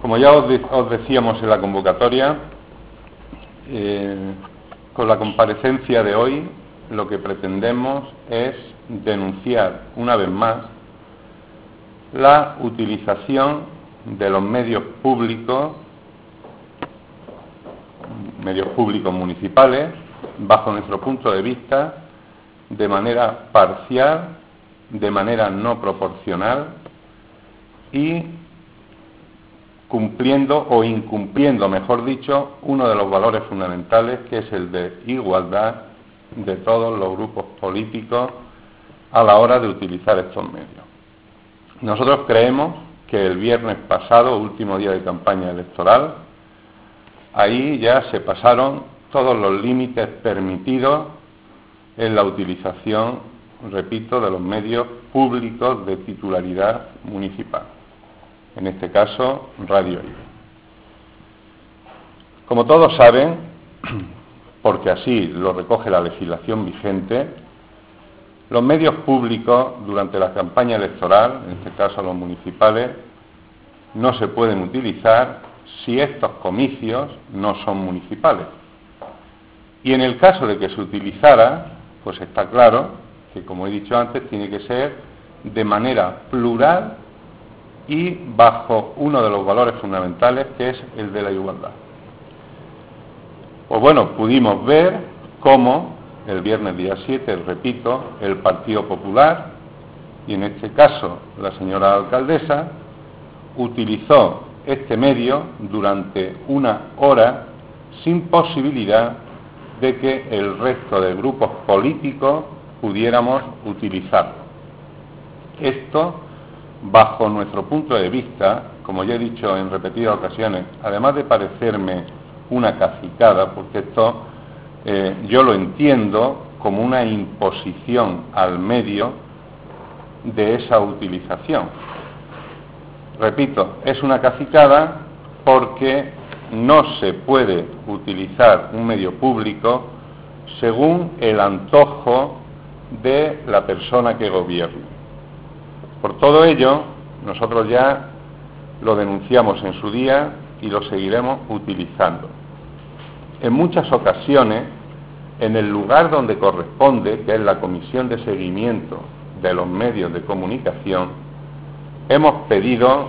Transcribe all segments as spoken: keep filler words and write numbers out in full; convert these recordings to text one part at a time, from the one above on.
Como ya os, de, os decíamos en la convocatoria, eh, con la comparecencia de hoy lo que pretendemos es denunciar una vez más la utilización de los medios públicos, medios públicos municipales, bajo nuestro punto de vista, de manera parcial, de manera no proporcional y cumpliendo o incumpliendo, mejor dicho, uno de los valores fundamentales, que es el de igualdad de todos los grupos políticos a la hora de utilizar estos medios. Nosotros creemos que el viernes pasado, último día de campaña electoral, ahí ya se pasaron todos los límites permitidos en la utilización, repito, de los medios públicos de titularidad municipal. En este caso, Radio I B E. Como todos saben, porque así lo recoge la legislación vigente, los medios públicos durante la campaña electoral, en este caso los municipales, no se pueden utilizar si estos comicios no son municipales. Y en el caso de que se utilizara, pues está claro que, como he dicho antes, tiene que ser de manera plural y bajo uno de los valores fundamentales, que es el de la igualdad. Pues bueno, pudimos ver cómo el viernes día siete, repito, el Partido Popular, y en este caso la señora alcaldesa, utilizó este medio durante una hora sin posibilidad de que el resto de grupos políticos pudiéramos utilizarlo. Esto, bajo nuestro punto de vista, como ya he dicho en repetidas ocasiones, además de parecerme una cacicada, porque esto eh, yo lo entiendo como una imposición al medio de esa utilización. Repito, es una cacicada porque no se puede utilizar un medio público según el antojo de la persona que gobierne. Por todo ello, nosotros ya lo denunciamos en su día y lo seguiremos utilizando. En muchas ocasiones, en el lugar donde corresponde, que es la Comisión de Seguimiento de los Medios de Comunicación, hemos pedido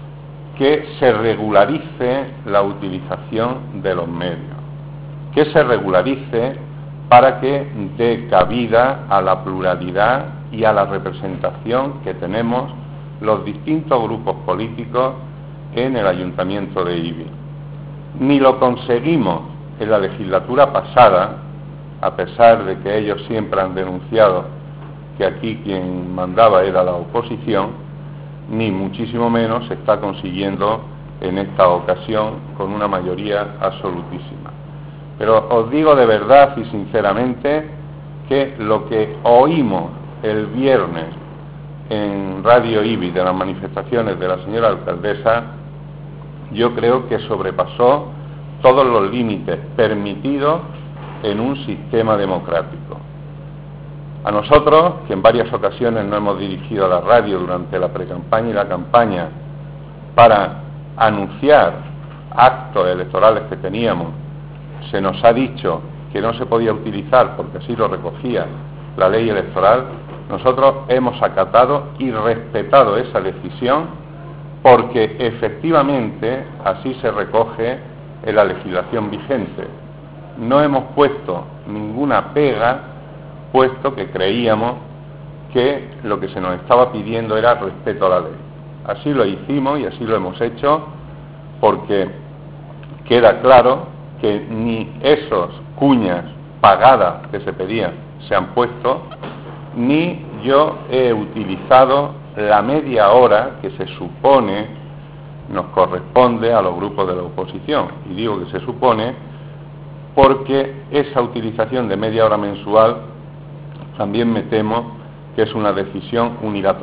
que se regularice la utilización de los medios, que se regularice para que dé cabida a la pluralidad y a la representación que tenemos los distintos grupos políticos en el Ayuntamiento de Ibi. Ni lo conseguimos en la legislatura pasada, a pesar de que ellos siempre han denunciado que aquí quien mandaba era la oposición, ni muchísimo menos se está consiguiendo en esta ocasión con una mayoría absolutísima. Pero os digo de verdad y sinceramente que lo que oímos el viernes en Radio I B E de las manifestaciones de la señora alcaldesa, yo creo que sobrepasó todos los límites permitidos en un sistema democrático. A nosotros, que en varias ocasiones nos hemos dirigido a la radio durante la precampaña y la campaña para anunciar actos electorales que teníamos, se nos ha dicho que no se podía utilizar porque así lo recogía la ley electoral. Nosotros hemos acatado y respetado esa decisión porque efectivamente así se recoge en la legislación vigente. No hemos puesto ninguna pega, puesto que creíamos que lo que se nos estaba pidiendo era respeto a la ley. Así lo hicimos y así lo hemos hecho porque queda claro que ni esos cuñas pagadas que se pedían se han puesto, ni yo he utilizado la media hora que se supone nos corresponde a los grupos de la oposición. Y digo que se supone porque esa utilización de media hora mensual también me temo que es una decisión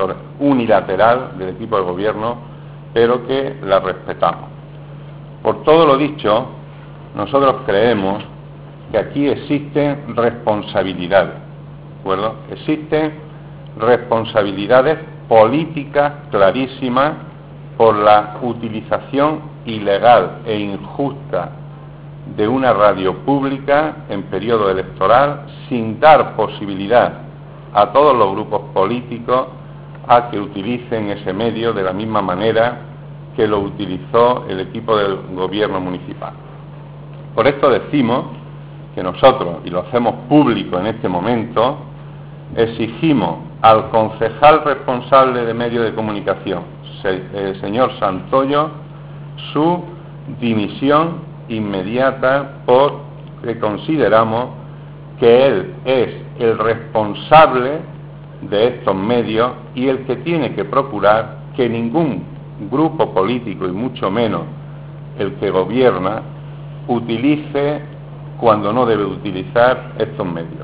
unilateral del equipo de gobierno, pero que la respetamos. Por todo lo dicho, nosotros creemos que aquí existen responsabilidades, ¿de acuerdo? Existen responsabilidades políticas clarísimas por la utilización ilegal e injusta de una radio pública en periodo electoral, sin dar posibilidad a todos los grupos políticos a que utilicen ese medio de la misma manera que lo utilizó el equipo del gobierno municipal. Por esto decimos que nosotros, y lo hacemos público en este momento, exigimos al concejal responsable de medios de comunicación, el señor Santoyo, su dimisión inmediata, porque consideramos que él es el responsable de estos medios y el que tiene que procurar que ningún grupo político, y mucho menos el que gobierna, utilice cuando no debe utilizar estos medios.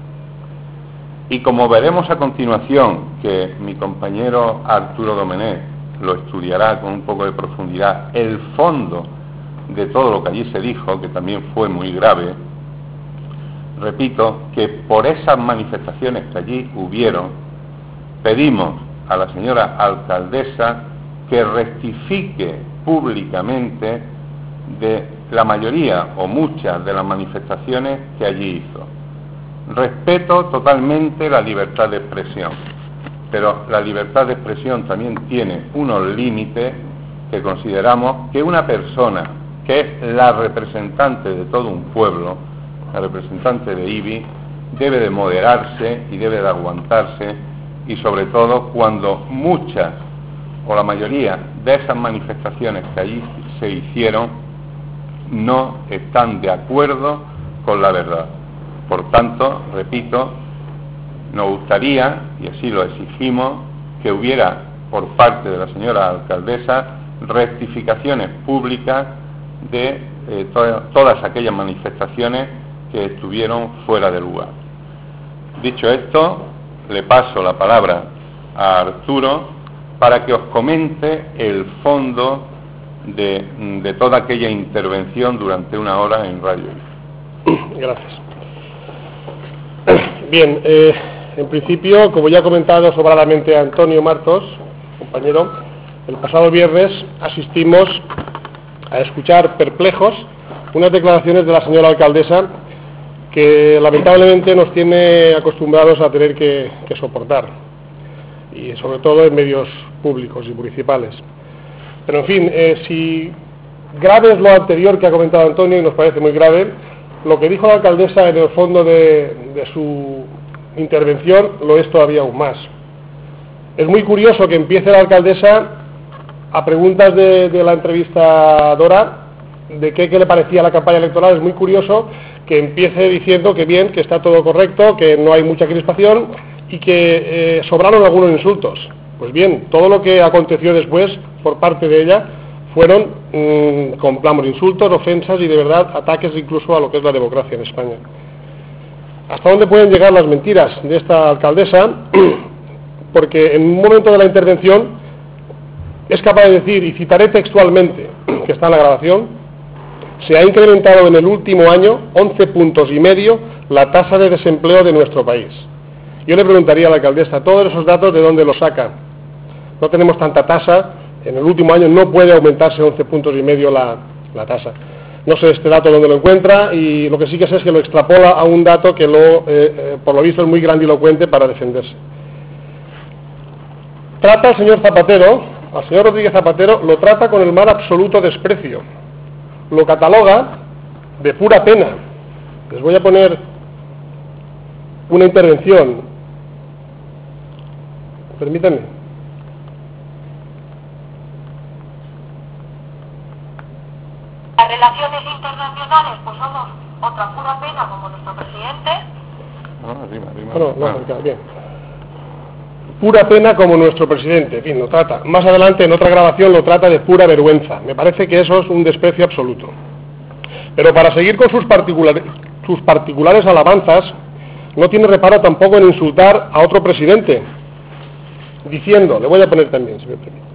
Y como veremos a continuación, que mi compañero Arturo Domenech lo estudiará con un poco de profundidad, el fondo de todo lo que allí se dijo, que también fue muy grave, repito que por esas manifestaciones que allí hubieron, pedimos a la señora alcaldesa que rectifique públicamente de la mayoría o muchas de las manifestaciones que allí hizo. Respeto totalmente la libertad de expresión, pero la libertad de expresión también tiene unos límites que consideramos que una persona que es la representante de todo un pueblo, la representante de I B I, debe de moderarse y debe de aguantarse, y sobre todo cuando muchas o la mayoría de esas manifestaciones que allí se hicieron no están de acuerdo con la verdad. Por tanto, repito, nos gustaría, y así lo exigimos, que hubiera por parte de la señora alcaldesa rectificaciones públicas de eh, to todas aquellas manifestaciones que estuvieron fuera de lugar. Dicho esto, le paso la palabra a Arturo para que os comente el fondo de, de toda aquella intervención durante una hora en Radio I F E. Gracias. Bien, eh, en principio, como ya ha comentado sobradamente Antonio Martos, compañero, el pasado viernes asistimos a escuchar perplejos unas declaraciones de la señora alcaldesa que lamentablemente nos tiene acostumbrados a tener que, que soportar, y sobre todo en medios públicos y municipales. Pero en fin, eh, si grave es lo anterior que ha comentado Antonio, y nos parece muy grave, lo que dijo la alcaldesa en el fondo de, de su intervención lo es todavía aún más. Es muy curioso que empiece la alcaldesa a preguntas de, de la entrevistadora de qué, qué le parecía la campaña electoral. Es muy curioso que empiece diciendo que bien, que está todo correcto, que no hay mucha crispación y que eh, sobraron algunos insultos. Pues bien, todo lo que aconteció después por parte de ella fueron, mmm, compramos insultos, ofensas y de verdad ataques incluso a lo que es la democracia en España. ¿Hasta dónde pueden llegar las mentiras de esta alcaldesa? Porque en un momento de la intervención es capaz de decir, y citaré textualmente, que está en la grabación: se ha incrementado en el último año once puntos y medio la tasa de desempleo de nuestro país. Yo le preguntaría a la alcaldesa, todos esos datos, ¿de dónde los saca? No tenemos tanta tasa, en el último año no puede aumentarse once puntos y medio la, la tasa. No sé este dato dónde lo encuentra, y lo que sí que sé es que lo extrapola a un dato que lo, eh, eh, por lo visto es muy grandilocuente para defenderse. Trata al señor Zapatero, al señor Rodríguez Zapatero, lo trata con el más absoluto desprecio. Lo cataloga de pura pena. Les voy a poner una intervención. Permítanme. Las relaciones internacionales, pues somos otra pura pena como nuestro presidente. No, arriba, arriba. No, no, no, no, bien. Pura pena como nuestro presidente, en fin, lo trata. Más adelante, en otra grabación, lo trata de pura vergüenza. Me parece que eso es un desprecio absoluto. Pero para seguir con sus, particular, sus particulares alabanzas, no tiene reparo tampoco en insultar a otro presidente, diciendo, le voy a poner también, si me permite.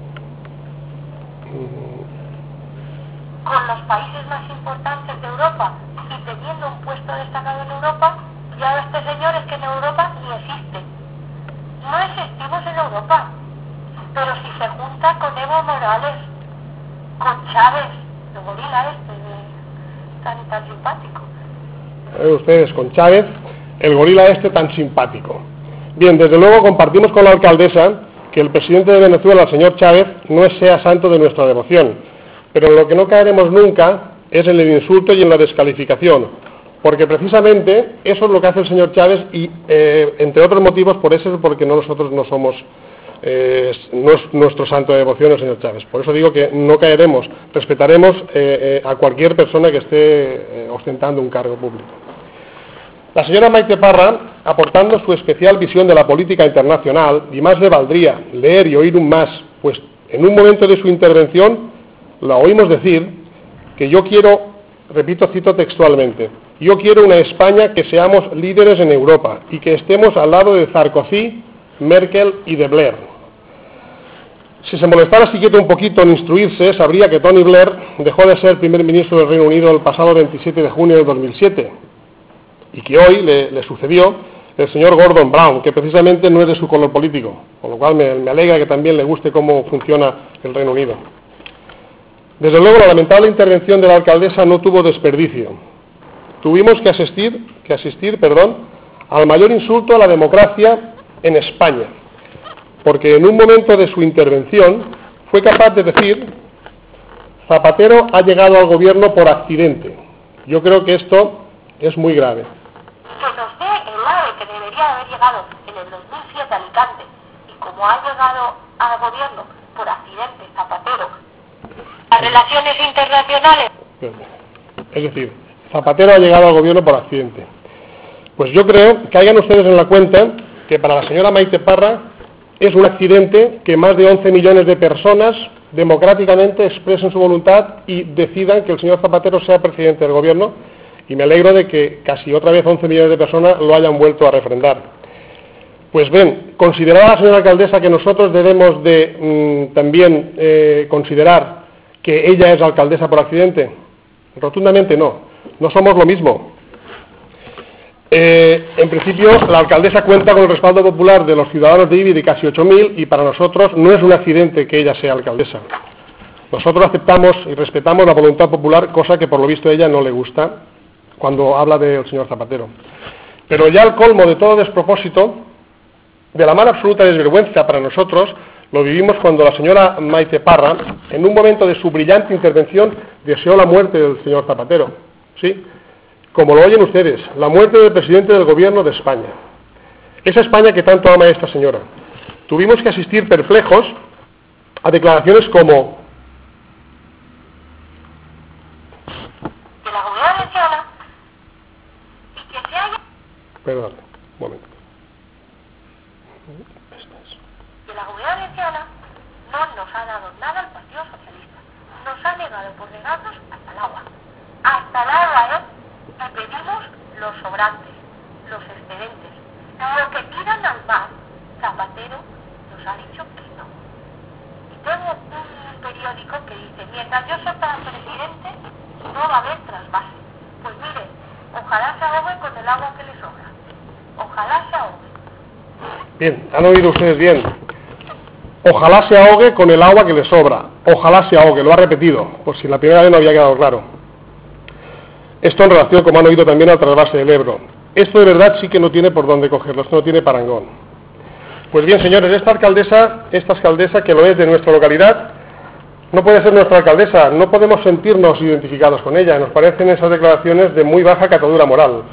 Con los países más importantes de Europa y teniendo un puesto destacado en Europa, y ahora este señor es que en Europa ni existe. No existimos en Europa. Pero si se junta con Evo Morales, con Chávez, el gorila este de, tan, tan simpático. Eh, ustedes, con Chávez, el gorila este tan simpático. Bien, desde luego compartimos con la alcaldesa que el presidente de Venezuela, el señor Chávez, no sea santo de nuestra devoción, pero en lo que no caeremos nunca es en el insulto y en la descalificación, porque precisamente eso es lo que hace el señor Chávez y, eh, entre otros motivos, por eso es porque no, nosotros no somos, eh, no es nuestro santo de devoción el señor Chávez. Por eso digo que no caeremos, respetaremos eh, eh, a cualquier persona que esté eh, ostentando un cargo público. La señora Maite Parra, aportando su especial visión de la política internacional, y más le valdría leer y oír un más, pues en un momento de su intervención la oímos decir que yo quiero, repito, cito textualmente, yo quiero una España que seamos líderes en Europa y que estemos al lado de Sarkozy, Merkel y de Blair. Si se molestara siquiera un poquito en instruirse, sabría que Tony Blair dejó de ser primer ministro del Reino Unido el pasado veintisiete de junio de dos mil siete. Y que hoy le, le sucedió el señor Gordon Brown, que precisamente no es de su color político, con lo cual me, me alegra que también le guste cómo funciona el Reino Unido. Desde luego, la lamentable intervención de la alcaldesa no tuvo desperdicio. Tuvimos que asistir, que asistir perdón, al mayor insulto a la democracia en España, porque en un momento de su intervención fue capaz de decir: Zapatero ha llegado al gobierno por accidente. Yo creo que esto es muy grave. Que nos dé el AVE que debería haber llegado en el dos mil siete a Alicante, y como ha llegado al gobierno por accidente Zapatero, las relaciones internacionales. Es decir, Zapatero ha llegado al gobierno por accidente. Pues yo creo que hagan ustedes en la cuenta que para la señora Maite Parra es un accidente que más de once millones de personas democráticamente expresen su voluntad y decidan que el señor Zapatero sea presidente del gobierno, y me alegro de que casi otra vez once millones de personas lo hayan vuelto a refrendar. Pues bien, ¿consideraba la señora alcaldesa que nosotros debemos de mmm, también eh, considerar que ella es alcaldesa por accidente? Rotundamente no, no somos lo mismo. Eh, en principio, la alcaldesa cuenta con el respaldo popular de los ciudadanos de Ibi de casi ocho mil, y para nosotros no es un accidente que ella sea alcaldesa. Nosotros aceptamos y respetamos la voluntad popular, cosa que por lo visto a ella no le gusta cuando habla del señor Zapatero. Pero ya el colmo de todo despropósito, de la más absoluta desvergüenza para nosotros, lo vivimos cuando la señora Maite Parra, en un momento de su brillante intervención, deseó la muerte del señor Zapatero. ¿Sí? Como lo oyen ustedes, la muerte del presidente del gobierno de España. Esa España que tanto ama esta señora. Tuvimos que asistir perplejos a declaraciones como: que la comunidad valenciana y que se haya... Perdón, un momento. Que la comunidad valenciana no nos ha dado nada al Partido Socialista. Nos ha negado por negarnos hasta el agua. Hasta el agua, ¿eh? Y pedimos los sobrantes, los excedentes. Lo que tiran al mar, Zapatero nos ha dicho que no. Y tengo un periódico que dice: mientras yo sea presidente, no va a haber trasvase. Pues mire, ojalá se ahogue con el agua que le sobra. Ojalá se ahogue. Bien, han oído ustedes bien. Ojalá se ahogue con el agua que le sobra. Ojalá se ahogue, lo ha repetido, por si la primera vez no había quedado claro. Esto en relación, como han oído también, al trasvase del Ebro. Esto de verdad sí que no tiene por dónde cogerlo, esto no tiene parangón. Pues bien, señores, esta alcaldesa, esta alcaldesa que lo es de nuestra localidad, no puede ser nuestra alcaldesa, no podemos sentirnos identificados con ella, nos parecen esas declaraciones de muy baja catadura moral.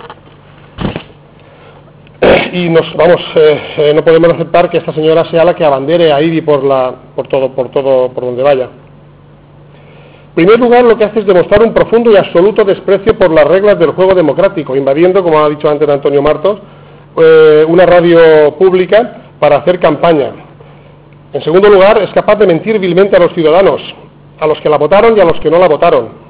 Y nos, vamos, eh, eh, no podemos aceptar que esta señora sea la que abandere a Ibi por, la, por todo, por todo, por donde vaya. En primer lugar, lo que hace es demostrar un profundo y absoluto desprecio por las reglas del juego democrático, invadiendo, como ha dicho antes Antonio Martos, eh, una radio pública para hacer campaña. En segundo lugar, es capaz de mentir vilmente a los ciudadanos, a los que la votaron y a los que no la votaron,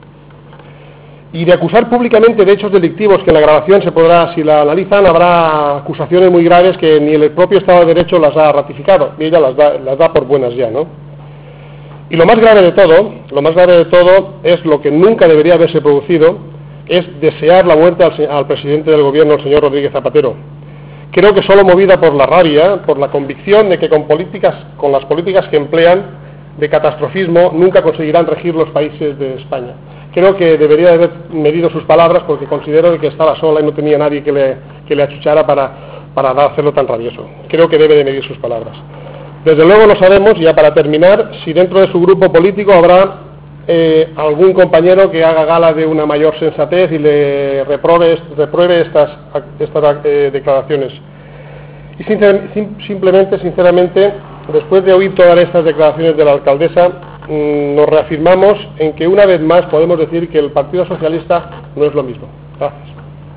y de acusar públicamente de hechos delictivos que en la grabación se podrá, si la analizan, habrá acusaciones muy graves que ni el propio Estado de Derecho las ha ratificado, y ella las da, las da por buenas ya, ¿no? Y lo más grave de todo, lo más grave de todo es lo que nunca debería haberse producido, es desear la muerte al, al presidente del gobierno, el señor Rodríguez Zapatero, creo que solo movida por la rabia, por la convicción de que con políticas, con las políticas que emplean de catastrofismo, nunca conseguirán regir los países de España. Creo que debería haber medido sus palabras, porque considero que estaba sola y no tenía nadie que le, que le achuchara para, para hacerlo tan rabioso. Creo que debe de medir sus palabras. Desde luego no sabemos, ya para terminar, si dentro de su grupo político habrá eh, algún compañero que haga gala de una mayor sensatez y le repruebe, repruebe estas, estas eh, declaraciones. Y sincer, sim, simplemente, sinceramente, después de oír todas estas declaraciones de la alcaldesa, mmm, nos reafirmamos en que una vez más podemos decir que el Partido Socialista no es lo mismo. Gracias.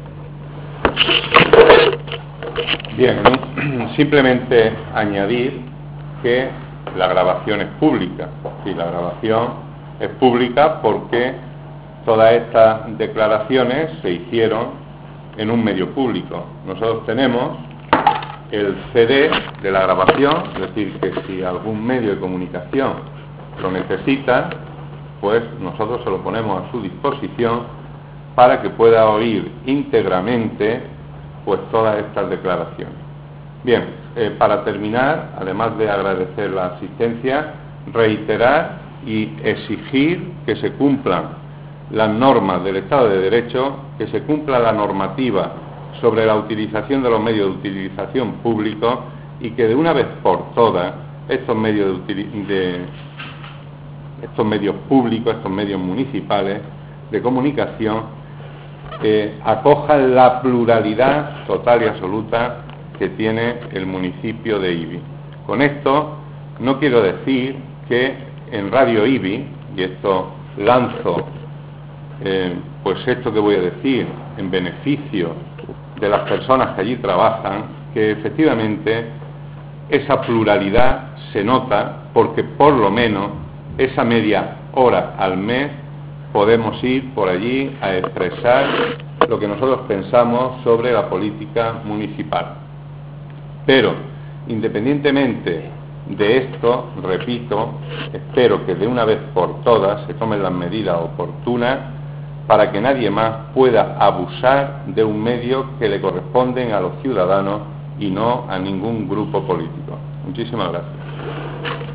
Bien, simplemente añadir que la grabación es pública. Sí, la grabación es pública porque todas estas declaraciones se hicieron en un medio público. Nosotros tenemos el C D de la grabación, es decir, que si algún medio de comunicación lo necesita, pues nosotros se lo ponemos a su disposición para que pueda oír íntegramente pues todas estas declaraciones. Bien, eh, para terminar, además de agradecer la asistencia, reiterar y exigir que se cumplan las normas del Estado de Derecho, que se cumpla la normativa sobre la utilización de los medios de utilización públicos y que de una vez por todas estos medios de, de estos medios públicos, estos medios municipales de comunicación eh, acojan la pluralidad total y absoluta que tiene el municipio de Ibi. Con esto no quiero decir que en Radio Ibi, y esto lanzo eh, pues esto que voy a decir en beneficio de las personas que allí trabajan, que efectivamente esa pluralidad se nota porque por lo menos esa media hora al mes podemos ir por allí a expresar lo que nosotros pensamos sobre la política municipal. Pero, independientemente de esto, repito, espero que de una vez por todas se tomen las medidas oportunas para que nadie más pueda abusar de un medio que le corresponden a los ciudadanos y no a ningún grupo político. Muchísimas gracias.